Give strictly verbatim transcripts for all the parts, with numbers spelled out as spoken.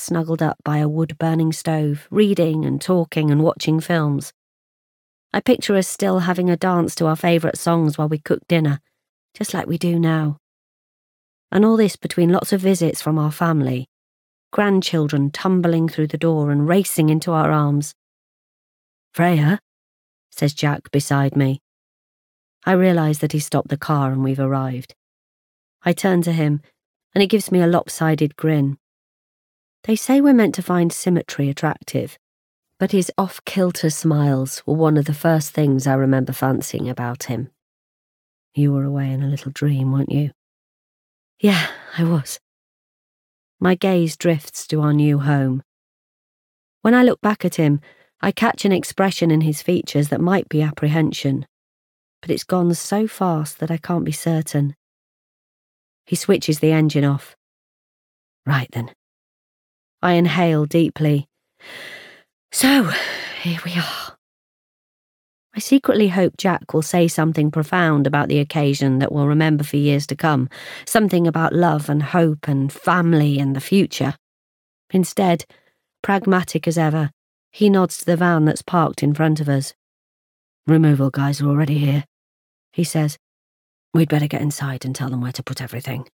snuggled up by a wood-burning stove, reading and talking and watching films. I picture us still having a dance to our favourite songs while we cook dinner, just like we do now. And all this between lots of visits from our family, grandchildren tumbling through the door and racing into our arms. "Freya," says Jack beside me. I realise that he stopped the car and we've arrived. I turn to him, and he gives me a lopsided grin. They say we're meant to find symmetry attractive, but his off-kilter smiles were one of the first things I remember fancying about him. "You were away in a little dream, weren't you?" "Yeah, I was." My gaze drifts to our new home. When I look back at him, I catch an expression in his features that might be apprehension, but it's gone so fast that I can't be certain. He switches the engine off. "Right then." I inhale deeply. "So, here we are." I secretly hope Jack will say something profound about the occasion that we'll remember for years to come, something about love and hope and family and the future. Instead, pragmatic as ever, he nods to the van that's parked in front of us. "Removal guys are already here," he says. "We'd better get inside and tell them where to put everything."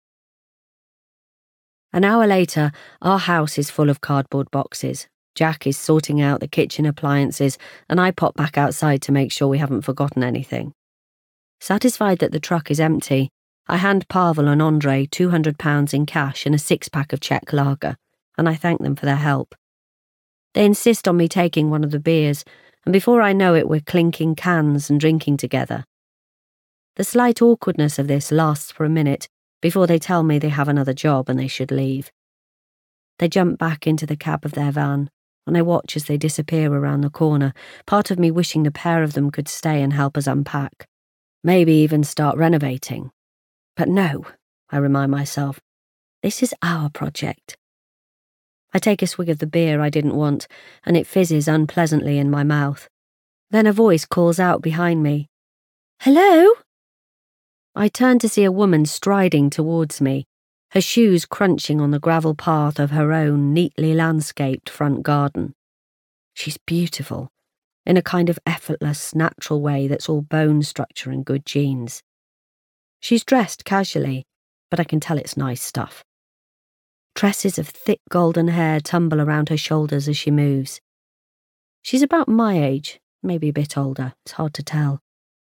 An hour later, our house is full of cardboard boxes. Jack is sorting out the kitchen appliances, and I pop back outside to make sure we haven't forgotten anything. Satisfied that the truck is empty, I hand Pavel and Andre two hundred pounds in cash and a six-pack of Czech lager, and I thank them for their help. They insist on me taking one of the beers, and before I know it, we're clinking cans and drinking together. The slight awkwardness of this lasts for a minute before they tell me they have another job and they should leave. They jump back into the cab of their van, and I watch as they disappear around the corner, part of me wishing the pair of them could stay and help us unpack. Maybe even start renovating. But no, I remind myself, this is our project. I take a swig of the beer I didn't want, and it fizzes unpleasantly in my mouth. Then a voice calls out behind me. "Hello?" I turn to see a woman striding towards me, her shoes crunching on the gravel path of her own neatly landscaped front garden. She's beautiful, in a kind of effortless, natural way that's all bone structure and good genes. She's dressed casually, but I can tell it's nice stuff. Tresses of thick golden hair tumble around her shoulders as she moves. She's about my age, maybe a bit older, it's hard to tell.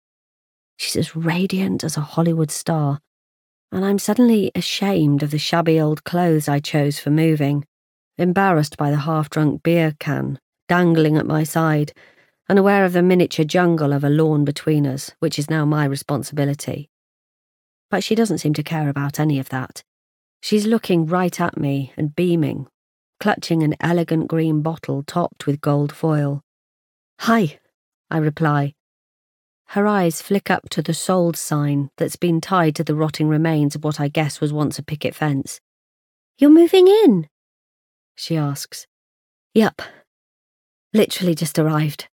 She's as radiant as a Hollywood star, and I'm suddenly ashamed of the shabby old clothes I chose for moving, embarrassed by the half-drunk beer can dangling at my side, and aware of the miniature jungle of a lawn between us, which is now my responsibility. But she doesn't seem to care about any of that. She's looking right at me and beaming, clutching an elegant green bottle topped with gold foil. "Hi," I reply. Her eyes flick up to the sold sign that's been tied to the rotting remains of what I guess was once a picket fence. "You're moving in?" she asks. "Yup. Literally just arrived."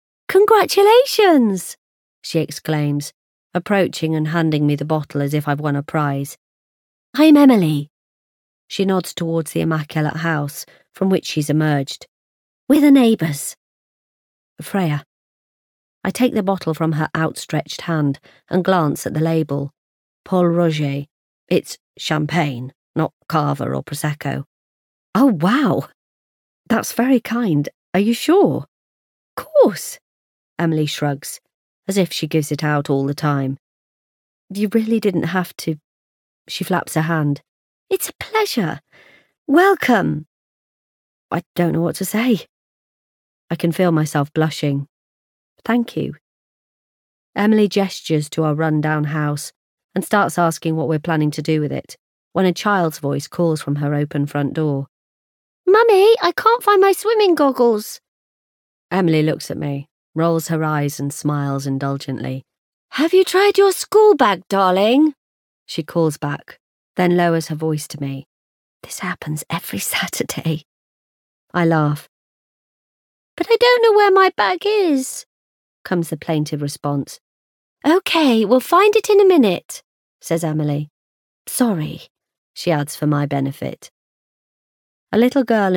"Congratulations!" she exclaims, approaching and handing me the bottle as if I've won a prize. "I'm Emily." She nods towards the immaculate house from which she's emerged. "We're the neighbours." "Freya." I take the bottle from her outstretched hand and glance at the label. Paul Roger. It's champagne, not cava or prosecco. "Oh, wow. That's very kind. Are you sure?" "Course," Emily shrugs, as if she gives it out all the time. "You really didn't have to..." She flaps her hand. "It's a pleasure. Welcome." I don't know what to say. I can feel myself blushing. "Thank you." Emily gestures to our run-down house and starts asking what we're planning to do with it, when a child's voice calls from her open front door. "Mummy, I can't find my swimming goggles." Emily looks at me, rolls her eyes and smiles indulgently. "Have you tried your school bag, darling?" she calls back, then lowers her voice to me. "This happens every Saturday." I laugh. "But I don't know where my bag is," comes the plaintive response. "Okay, we'll find it in a minute," says Emily. "Sorry," she adds for my benefit. A little girl